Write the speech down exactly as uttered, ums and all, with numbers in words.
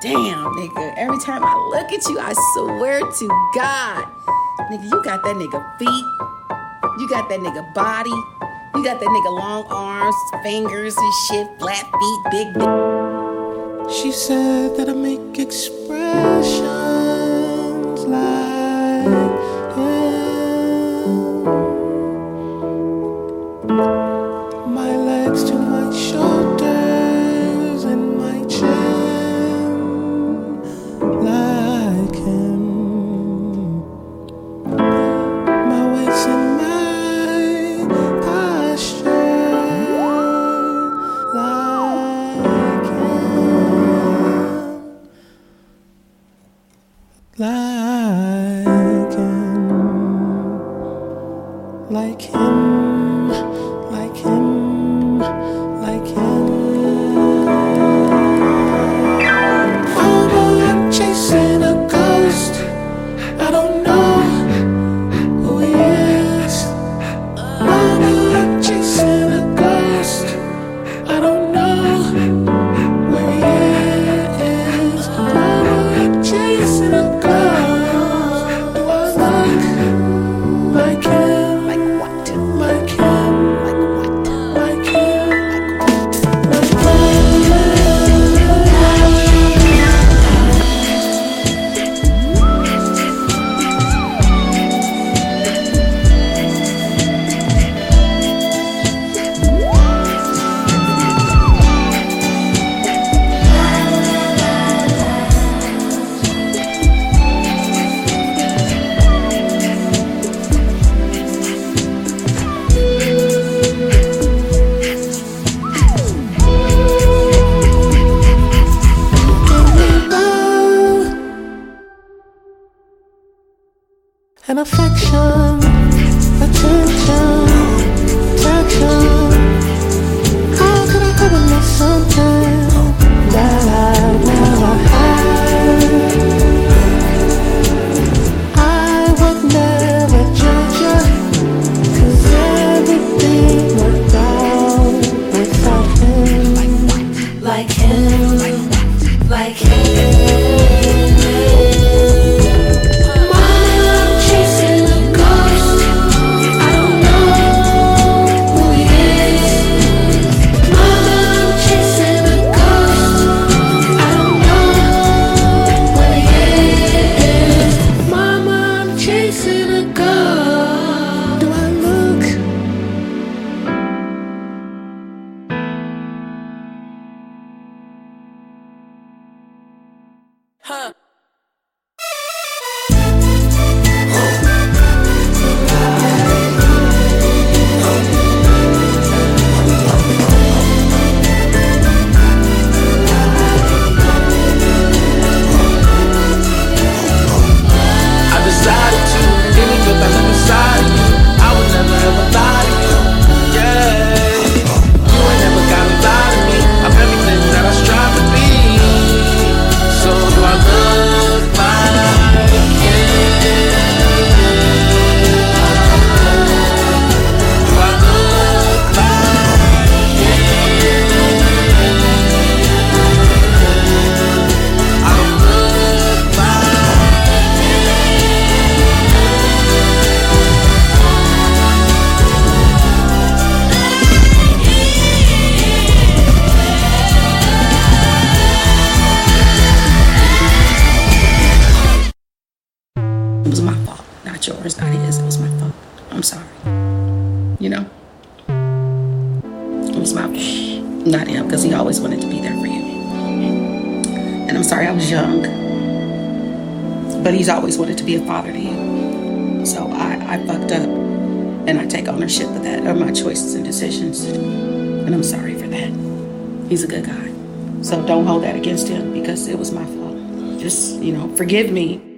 Damn, nigga. Every time I look at you, I swear to God, nigga, you got that nigga feet. You got that nigga body. You got that nigga long arms, fingers and shit, flat feet, big, big. She said that I make expressions like him. My legs to my shoulders and my chin like him. My waist and my posture like him. Like him. Like him. Like him. Like him. I'm chasing a ghost. I don't know who he is. I'm chasing a ghost. I don't know where he is. I'm chasing a ghost. Do I look like him? Like what? Like him? Like what? Like him? And affection, attention, protection. How could I ever miss something that I never had? I would never judge you, 'cause everything worked out without him. Like him, like him. Mama, I'm chasing a ghost. I don't know who he is. Mama, I'm chasing a ghost. I don't know where he is. Mama, I'm chasing a ghost. Do I look? Huh. I decided to, anything I look inside of you, I would never ever lie to you, yeah. You ain't never gotta lie to me, I'm everything that I strive to be. So do I look like him? Do I look like him? I don't look like It was my fault, not yours, not his. It was my fault. I'm sorry. You know? It was my fault, not him, because he always wanted to be there for you. And I'm sorry I was young, but he's always wanted to be a father to you. So I, I fucked up, and I take ownership of that, of my choices and decisions. And I'm sorry for that. He's a good guy. So don't hold that against him, because it was my fault. Just, you know, forgive me.